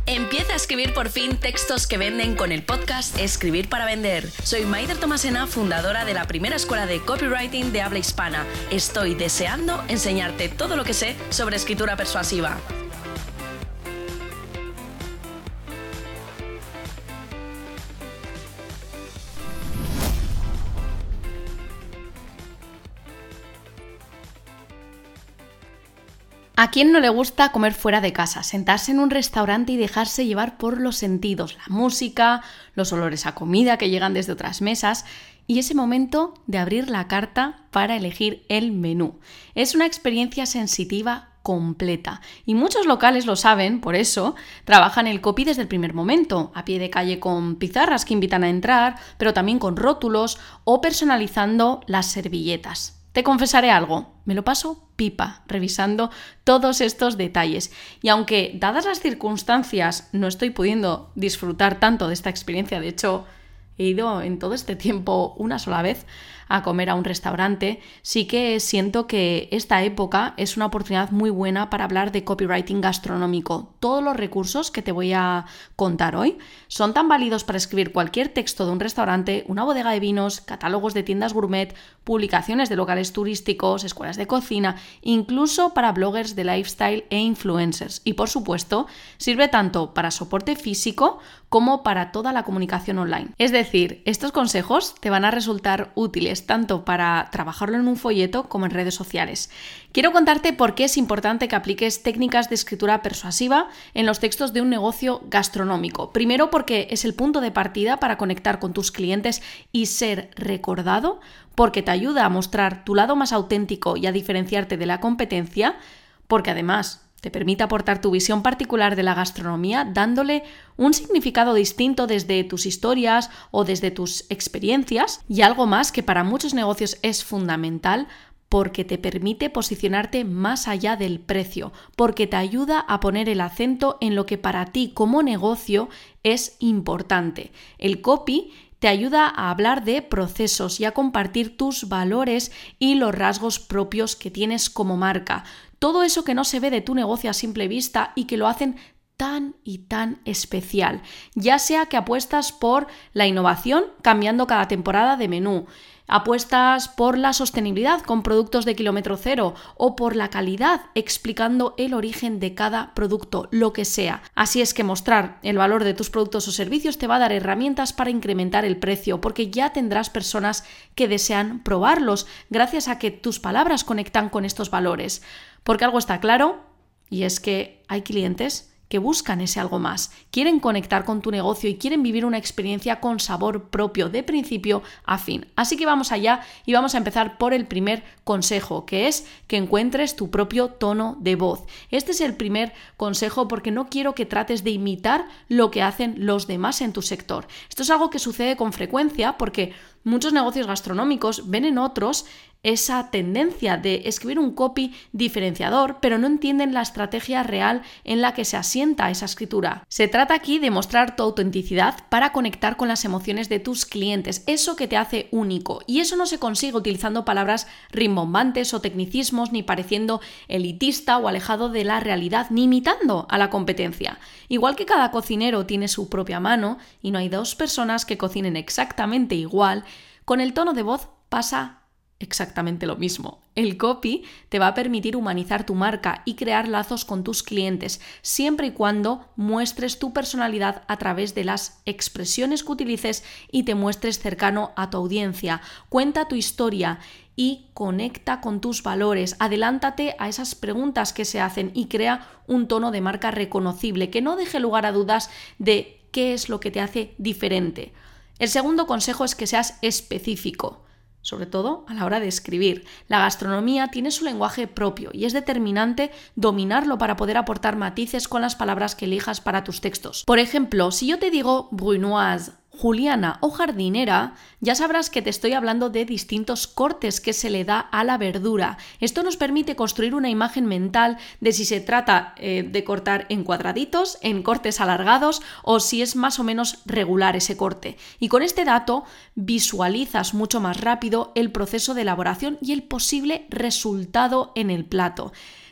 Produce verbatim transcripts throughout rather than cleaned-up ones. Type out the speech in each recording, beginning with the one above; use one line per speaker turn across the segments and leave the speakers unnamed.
Empieza a escribir por fin textos que venden con el podcast Escribir para Vender. Soy Maider Tomasena, fundadora de la primera escuela de copywriting de habla hispana. Estoy deseando enseñarte todo lo que sé sobre escritura persuasiva.
¿A quién no le gusta comer fuera de casa? Sentarse en un restaurante y dejarse llevar por los sentidos, la música, los olores a comida que llegan desde otras mesas y ese momento de abrir la carta para elegir el menú. Es una experiencia sensitiva completa y muchos locales lo saben, por eso trabajan el copy desde el primer momento, a pie de calle con pizarras que invitan a entrar, pero también con rótulos o personalizando las servilletas. Te confesaré algo, me lo paso pipa revisando todos estos detalles y aunque dadas las circunstancias no estoy pudiendo disfrutar tanto de esta experiencia, de hecho he ido en todo este tiempo una sola vez a comer a un restaurante, sí que siento que esta época es una oportunidad muy buena para hablar de copywriting gastronómico. Todos los recursos que te voy a contar hoy son tan válidos para escribir cualquier texto de un restaurante, una bodega de vinos, catálogos de tiendas gourmet, publicaciones de locales turísticos, escuelas de cocina, incluso para bloggers de lifestyle e influencers. Y por supuesto, sirve tanto para soporte físico como para toda la comunicación online. Es decir, estos consejos te van a resultar útiles tanto para trabajarlo en un folleto como en redes sociales. Quiero contarte por qué es importante que apliques técnicas de escritura persuasiva en los textos de un negocio gastronómico. Primero, porque es el punto de partida para conectar con tus clientes y ser recordado, porque te ayuda a mostrar tu lado más auténtico y a diferenciarte de la competencia, porque además te permite aportar tu visión particular de la gastronomía dándole un significado distinto desde tus historias o desde tus experiencias y algo más que para muchos negocios es fundamental porque te permite posicionarte más allá del precio, porque te ayuda a poner el acento en lo que para ti como negocio es importante. El copy te ayuda a hablar de procesos y a compartir tus valores y los rasgos propios que tienes como marca. Todo eso que no se ve de tu negocio a simple vista y que lo hacen tan y tan especial, ya sea que apuestas por la innovación cambiando cada temporada de menú, apuestas por la sostenibilidad con productos de kilómetro cero o por la calidad explicando el origen de cada producto, lo que sea. Así es que mostrar el valor de tus productos o servicios te va a dar herramientas para incrementar el precio porque ya tendrás personas que desean probarlos gracias a que tus palabras conectan con estos valores. Porque algo está claro y es que hay clientes que buscan ese algo más, quieren conectar con tu negocio y quieren vivir una experiencia con sabor propio de principio a fin. Así que vamos allá y vamos a empezar por el primer consejo, que es que encuentres tu propio tono de voz. Este es el primer consejo porque no quiero que trates de imitar lo que hacen los demás en tu sector. Esto es algo que sucede con frecuencia porque muchos negocios gastronómicos ven en otros esa tendencia de escribir un copy diferenciador, pero no entienden la estrategia real en la que se asienta esa escritura. Se trata aquí de mostrar tu autenticidad para conectar con las emociones de tus clientes, eso que te hace único. Y eso no se consigue utilizando palabras rimbombantes o tecnicismos, ni pareciendo elitista o alejado de la realidad, ni imitando a la competencia. Igual que cada cocinero tiene su propia mano y no hay dos personas que cocinen exactamente igual, con el tono de voz pasa exactamente lo mismo. El copy te va a permitir humanizar tu marca y crear lazos con tus clientes, siempre y cuando muestres tu personalidad a través de las expresiones que utilices y te muestres cercano a tu audiencia. Cuenta tu historia y conecta con tus valores. Adelántate a esas preguntas que se hacen y crea un tono de marca reconocible que no deje lugar a dudas de qué es lo que te hace diferente. El segundo consejo es que seas específico. Sobre todo a la hora de escribir. La gastronomía tiene su lenguaje propio y es determinante dominarlo para poder aportar matices con las palabras que elijas para tus textos. Por ejemplo, si yo te digo brunoise, juliana o jardinera, ya sabrás que te estoy hablando de distintos cortes que se le da a la verdura. Esto nos permite construir una imagen mental de si se trata eh, de cortar en cuadraditos, en cortes alargados o si es más o menos regular ese corte. Y con este dato visualizas mucho más rápido el proceso de elaboración y el posible resultado en el plato.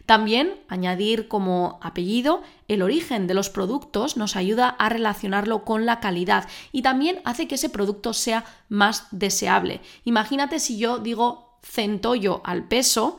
También añadir como apellido el origen de los productos nos ayuda a relacionarlo con la calidad y también hace que ese producto sea más deseable. Imagínate si yo digo centollo al peso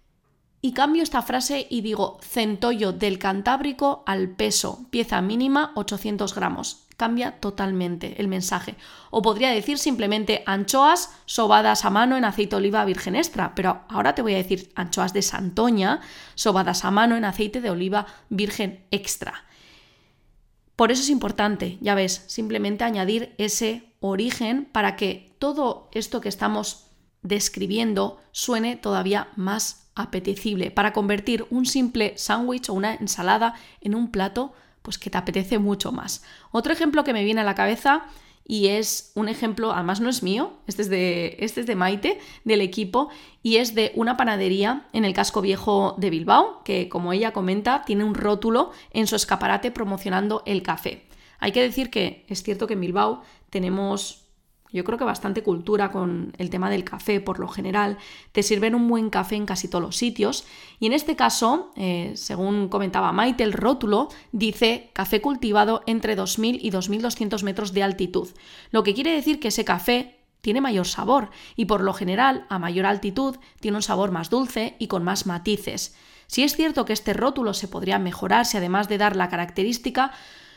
y cambio esta frase y digo centollo del Cantábrico al peso, pieza mínima ochocientos gramos. Cambia totalmente el mensaje. O podría decir simplemente anchoas sobadas a mano en aceite de oliva virgen extra, pero ahora te voy a decir anchoas de Santoña sobadas a mano en aceite de oliva virgen extra. Por eso es importante, ya ves, simplemente añadir ese origen para que todo esto que estamos describiendo suene todavía más apetecible, para convertir un simple sándwich o una ensalada en un plato pues que te apetece mucho más. Otro ejemplo que me viene a la cabeza, y es un ejemplo, además no es mío, este es de, este es de Maite, del equipo, y es de una panadería en el casco viejo de Bilbao, que como ella comenta, tiene un rótulo en su escaparate promocionando el café. Hay que decir que es cierto que en Bilbao tenemos, yo creo que bastante cultura con el tema del café por lo general, te sirven un buen café en casi todos los sitios y en este caso, eh, según comentaba Maite, el rótulo dice café cultivado entre dos mil y dos mil doscientos metros de altitud, lo que quiere decir que ese café tiene mayor sabor y por lo general a mayor altitud tiene un sabor más dulce y con más matices. Si es cierto que este rótulo se podría mejorar si además de dar la característica,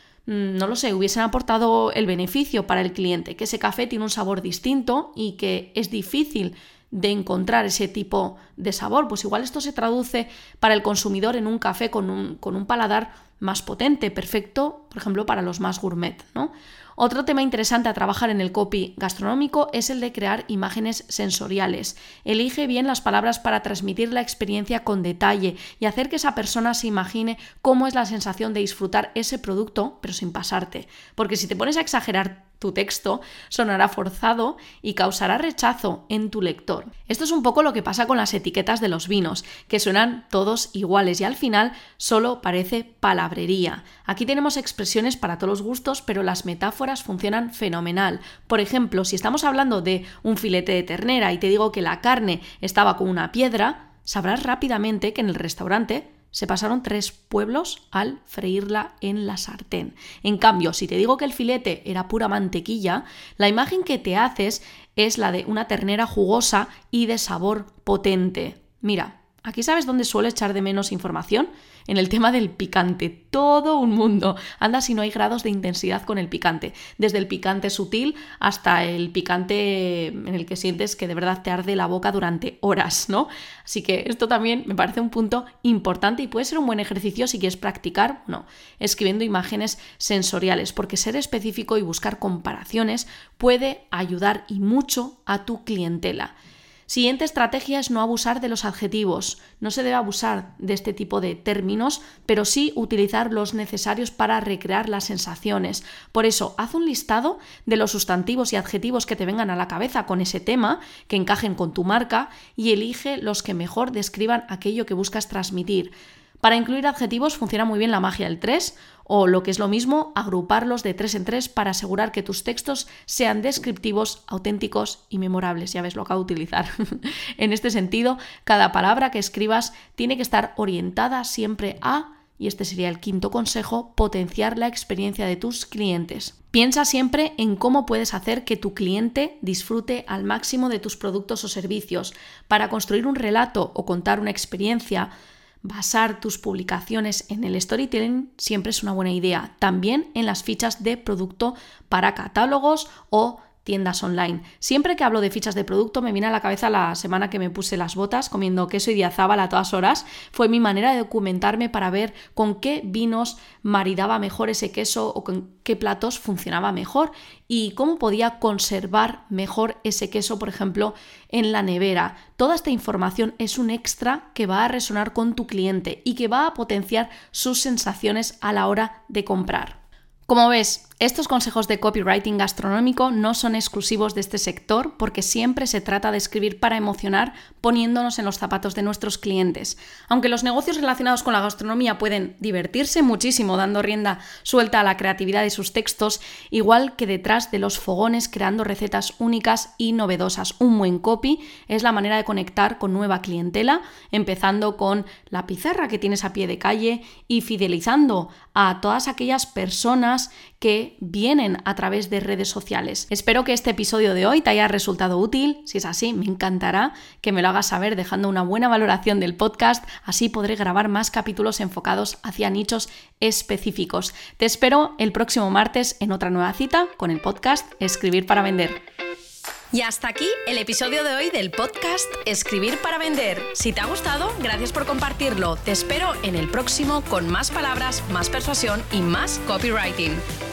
no lo sé, hubiesen aportado el beneficio para el cliente, que ese café tiene un sabor distinto y que es difícil de encontrar ese tipo de sabor, pues igual esto se traduce para el consumidor en un café con un, con un paladar más potente, perfecto, por ejemplo, para los más gourmet, ¿no? Otro tema interesante a trabajar en el copy gastronómico es el de crear imágenes sensoriales. Elige bien las palabras para transmitir la experiencia con detalle y hacer que esa persona se imagine cómo es la sensación de disfrutar ese producto, pero sin pasarte. Porque si te pones a exagerar tu texto, sonará forzado y causará rechazo en tu lector. Esto es un poco lo que pasa con las etiquetas de los vinos, que suenan todos iguales y al final solo parece palabrería. Aquí tenemos expresiones para todos los gustos, pero las metáforas funcionan fenomenal. Por ejemplo, si estamos hablando de un filete de ternera y te digo que la carne estaba como una piedra, sabrás rápidamente que en el restaurante se pasaron tres pueblos al freírla en la sartén. En cambio, si te digo que el filete era pura mantequilla, la imagen que te haces es la de una ternera jugosa y de sabor potente. Mira, ¿aquí sabes dónde suelo echar de menos información? En el tema del picante. Todo un mundo. Anda si no hay grados de intensidad con el picante. Desde el picante sutil hasta el picante en el que sientes que de verdad te arde la boca durante horas, ¿no? Así que esto también me parece un punto importante y puede ser un buen ejercicio si quieres practicar, no, escribiendo imágenes sensoriales, porque ser específico y buscar comparaciones puede ayudar y mucho a tu clientela. Siguiente estrategia es no abusar de los adjetivos. No se debe abusar de este tipo de términos, pero sí utilizar los necesarios para recrear las sensaciones. Por eso, haz un listado de los sustantivos y adjetivos que te vengan a la cabeza con ese tema, que encajen con tu marca, y elige los que mejor describan aquello que buscas transmitir. Para incluir adjetivos funciona muy bien la magia del tres, o lo que es lo mismo, agruparlos de tres en tres para asegurar que tus textos sean descriptivos, auténticos y memorables. Ya ves, lo acabo de utilizar. En este sentido, cada palabra que escribas tiene que estar orientada siempre a, y este sería el quinto consejo, potenciar la experiencia de tus clientes. Piensa siempre en cómo puedes hacer que tu cliente disfrute al máximo de tus productos o servicios. Para construir un relato o contar una experiencia, basar tus publicaciones en el storytelling siempre es una buena idea. También en las fichas de producto para catálogos o tiendas online. Siempre que hablo de fichas de producto me viene a la cabeza la semana que me puse las botas comiendo queso y diazábal a todas horas. Fue mi manera de documentarme para ver con qué vinos maridaba mejor ese queso o con qué platos funcionaba mejor y cómo podía conservar mejor ese queso, por ejemplo, en la nevera. Toda esta información es un extra que va a resonar con tu cliente y que va a potenciar sus sensaciones a la hora de comprar. Como ves, estos consejos de copywriting gastronómico no son exclusivos de este sector porque siempre se trata de escribir para emocionar poniéndonos en los zapatos de nuestros clientes. Aunque los negocios relacionados con la gastronomía pueden divertirse muchísimo dando rienda suelta a la creatividad de sus textos, igual que detrás de los fogones creando recetas únicas y novedosas. Un buen copy es la manera de conectar con nueva clientela, empezando con la pizarra que tienes a pie de calle y fidelizando a todas aquellas personas que vienen a través de redes sociales. Espero que este episodio de hoy te haya resultado útil. Si es así, me encantará que me lo hagas saber dejando una buena valoración del podcast. Así podré grabar más capítulos enfocados hacia nichos específicos. Te espero el próximo martes en otra nueva cita con el podcast Escribir para Vender.
Y hasta aquí el episodio de hoy del podcast Escribir para Vender. Si te ha gustado, gracias por compartirlo. Te espero en el próximo con más palabras, más persuasión y más copywriting.